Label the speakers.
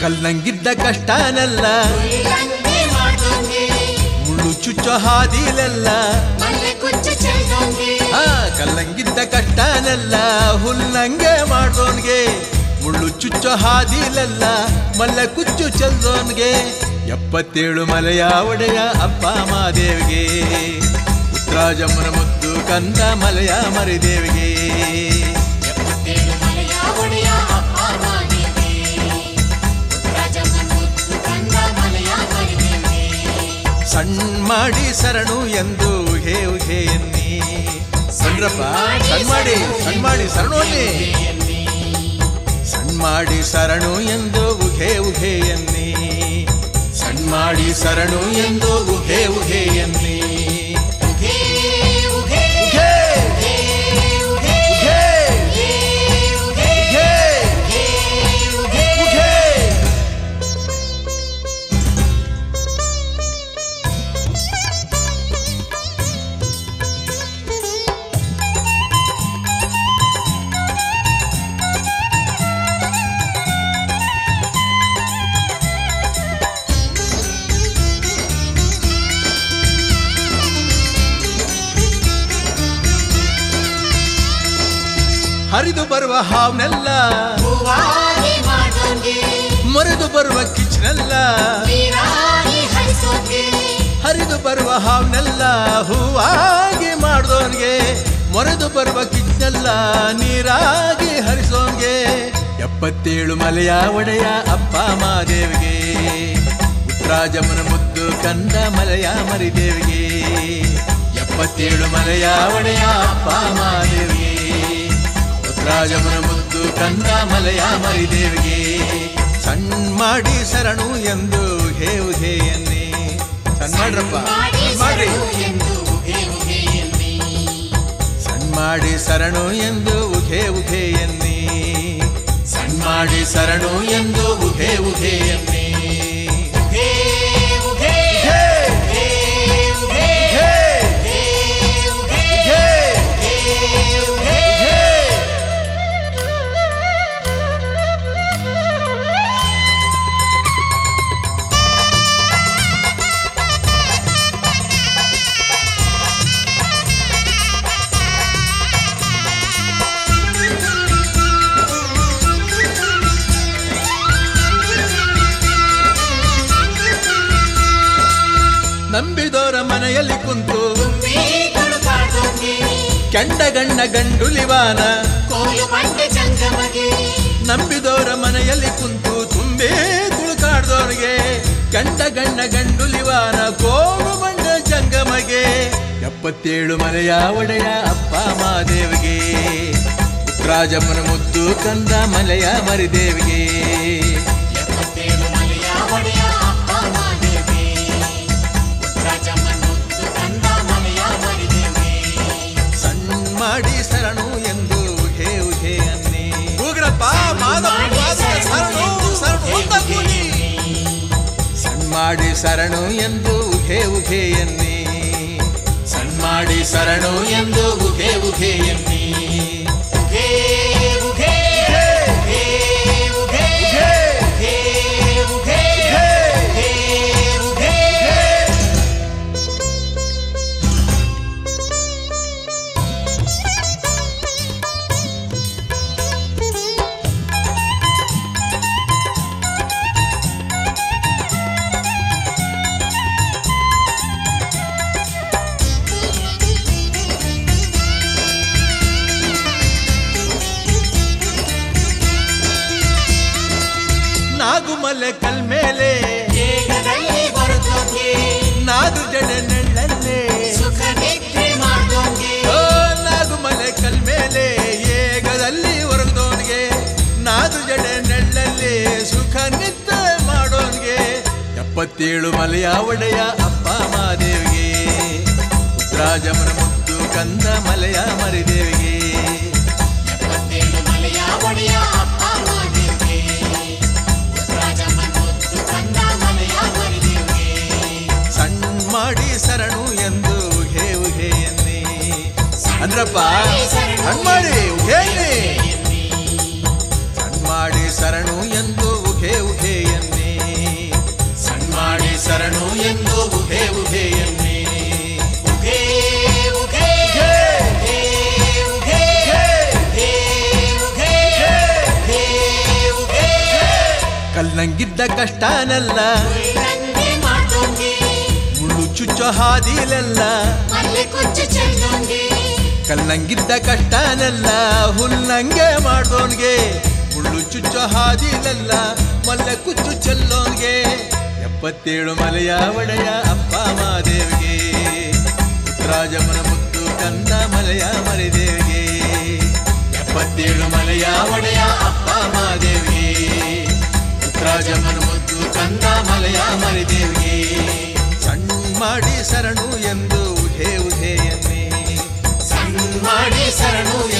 Speaker 1: ಕಲ್ಲಂಗಿದ್ದ ಕಷ್ಟನೆಲ್ಲ ಮುಳ್ಳು ಚುಚ್ಚೋ ಹಾದಿಲೆಲ್ಲ ಕಲ್ಲಂಗಿದ್ದ ಕಷ್ಟನೆಲ್ಲ ಹುಲ್ಲಂಗೆ ಮಾಡೋನ್ಗೆ ಮುಳ್ಳು ಚುಚ್ಚೋ ಹಾದಿಲೆಲ್ಲ ಮಲ್ಲೆ ಕುಚ್ಚು ಚೆಲ್ದೋನ್ಗೆ 77 ಮಲೆಯ ಒಡೆಯ ಅಪ್ಪ ಮಾದೇವಿಗೆ ಉತ್ತರಾಜಮ್ಮನ ಮುದ್ದು ಕಂದ ಮಲೆಯ ಮರಿದೇವಿಗೆ ಸಣ್ಣ ಮಾಡಿ ಶರಣು ಎಂದು ಉಹೆ ಉಹೆ ಎನ್ನಿ ಸಣ್ರಪ್ಪ ಸಣ್ಣ ಮಾಡಿ ಶರಣು ಅನ್ನಿ ಸಣ್ಣ ಮಾಡಿ ಶರಣು ಎಂದು ಉಹೆ ಉಹೆ ಎನ್ನಿ ಸಣ್ಣ ಮಾಡಿ ಶರಣು ಎಂದು ಉಹೆ ಉಹೆ ಎನ್ನಿ ಹರಿದು ಬರುವ ಹಾವ್ನೆಲ್ಲ ಮರೆದು ಬರುವ ಕಿಚ್ನೆಲ್ಲ ಹರಿದು ಬರುವ ಹಾವ್ನೆಲ್ಲ ಹೂವಾಗಿ ಮಾಡ್ದೋನ್ಗೆ ಮರೆದು ಬರುವ ಕಿಚ್ನೆಲ್ಲ ನೀರಾಗಿ ಹರಿಸೋನ್ಗೆ 77 ಮಲೆಯ ಒಡೆಯ ಅಪ್ಪ ಮಾದೇವಿಗೆ ಉತ್ತರಾಜಮ್ಮನ ಮುದ್ದು ಕಂದ ಮಲೆಯ ಮರಿದೇವಿಗೆ 77 ಮಲೆಯ ಒಡೆಯ ಅಪ್ಪ ಮಾದೇವಿಗೆ ರಾಜಮನ ಮುದ್ದು ಕಂದ ಮಲೆಯ ಮರಿದೇವಿಗೆ ಸಣ್ಣ ಮಾಡಿ ಶರಣು ಎಂದು ಹೇ ಉಹೆ ಎನ್ನಿ ಸಣ್ಣ ಮಾಡ್ರಪ್ಪ ಮಾಡ್ರಿ ಸಣ್ಣ ಮಾಡಿ ಶರಣು ಎಂದು ಉಹೆ ಉಹೆ ಎನ್ನಿ ಸಣ್ಣ ಮಾಡಿ ಶರಣು ಎಂದು ಉಹೆ ಉಹೆ ಎನ್ನಿ ನಂಬಿದೋರ ಮನೆಯಲ್ಲಿ ಕುಂತು ಕೆಂಡ ಗಣ್ಣ ಗಂಡುಲಿವಾನ ನಂಬಿದೋರ ಮನೆಯಲ್ಲಿ ಕುಂತು ತುಂಬೇ ತುಳುಕಾಡ್ದೋರ್ಗೆ ಕೆಂಡ ಗಣ್ಣ ಗಂಡುಲಿವಾನ ಕೋಲು ಬಂಡ ಜಂಗಮಗೆ 77 ಮಲೆಯ ಒಡೆಯ ಅಪ್ಪ ಮಾದೇವಿಗೆ ಉತ್ತರಾಜಮ್ಮನ ಮುದ್ದು ಕಂದ ಮಲೆಯ ಮರಿದೇವಿಗೆ ಮಾಡಿ ಶರಣು ಎಂದು ಉಹೆ ಉಹೆ ಅನ್ನಿ ಉಗ್ರಪ್ಪ ಸಣ್ಣ ಮಾಡಿ ಶರಣು ಎಂದು ಉಹೆ ಉಹೆ ಎನ್ನಿ ಸಣ್ಣ ಮಾಡಿ ಶರಣು ಎಂದು ಉಹೆ ಉಹೆ ಎನ್ನಿ ನಾಗುಮಲೆ ಕಲ್ಮೇಲೆ ನಾದು ಜಡೆ ನೆಳ್ಳಲ್ಲೇ ನಾಗುಮಲೆ ಕಲ್ಮೇಲೆ ಏಗದಲ್ಲಿ ಹೊರಗದೋನ್ಗೆ ನಾದು ಜಡೆ ನೆಳ್ಳಲ್ಲಿ ಸುಖ ನಿದ್ದೆ ಮಾಡೋನ್ಗೆ 77 ಮಲೆಯ ಒಡೆಯ ಅಪ್ಪ ಮಾದೇವಿಗೆ ಉತ್ತರಾಜಮ್ಮನ ಮುದ್ದು ಕಂದ ಮಲೆಯ ಮರಿದೇವಿಗೆ
Speaker 2: 77 ಮಲೆಯ ಒಡೆಯ ಅಪ್ಪ ಮಾದೇವಿಗೆ
Speaker 1: ಸಣ್ಣ ಮಾಡಿ ಶರಣು ಎಂದು ಉಹೆ ಉಹೆ ಎನ್ನಿ ಅಂದ್ರಪ್ಪ ಸಣ್ಣ ಮಾಡಿ ಉಹೆ ಎನ್ನಿ ಸಣ್ಣ ಮಾಡಿ ಶರಣು ಎಂದು ಉಹೆ ಉಹೆ ಎನ್ನಿ ಶರಣು ಎಂದು ಉಘೆ ಉಘೆ ಎನ್ನಿ
Speaker 2: ಉಘೇ ಉಘೇ ಉಘೇ ಉಘೇ ಉಘೇ ಉಘೇ ಉಘೇ ಉಘೇ
Speaker 1: ಕಲ್ಲಂಗಿದ್ದ ಕಷ್ಟನೆಲ್ಲ
Speaker 2: ಉಳ್ಳಂಗೆ ಮಾಡ್ದೋಂಗೆ
Speaker 1: ಮುಳ್ಳು ಚುಚ್ಚೋ ಹಾದಿಲೆಲ್ಲ
Speaker 2: ಮಲ್ಲೆ ಕೊಚ್ಚು ಚೆಲ್ಲೋಂಗೆ
Speaker 1: ಕಲ್ಲಂಗಿದ್ದ ಕಷ್ಟನೆಲ್ಲ ಹುಲ್ಲಂಗೆ ಮಾಡೋನ್ಗೆ ಮುಳ್ಳು ಚುಚ್ಚೋ ಹಾದಿಲೆಲ್ಲ ಮಲ್ಲೆ ಕುಚ್ಚು ಚೆಲ್ಲೋನ್ಗೆ 77 ಮಲೆಯ ಒಡೆಯ ಅಪ್ಪ ಮಾದೇವಿಗೆ ಪುತ್ರಾಜಮನ ಮುತ್ತು ಕಂದ ಮಲೆಯ ಮರಿದೇವಿಗೆ 77 ಮಲೆಯ ಒಡೆಯ ಅಪ್ಪ ಮಾದೇವಿಗೆ ಪುತ್ರಾಜಮನ ಮುತ್ತು ಕಂದ ಮಲೆಯ ಮರಿದೇವಿಗೆ ಸಣ್ಣ ಮಾಡಿ ಶರಣು ಎಂದು ಉಘೆ ಉಘೆ ಎನ್ನಿ
Speaker 2: ಸಣ್ಣ ಮಾಡಿ ಶರಣು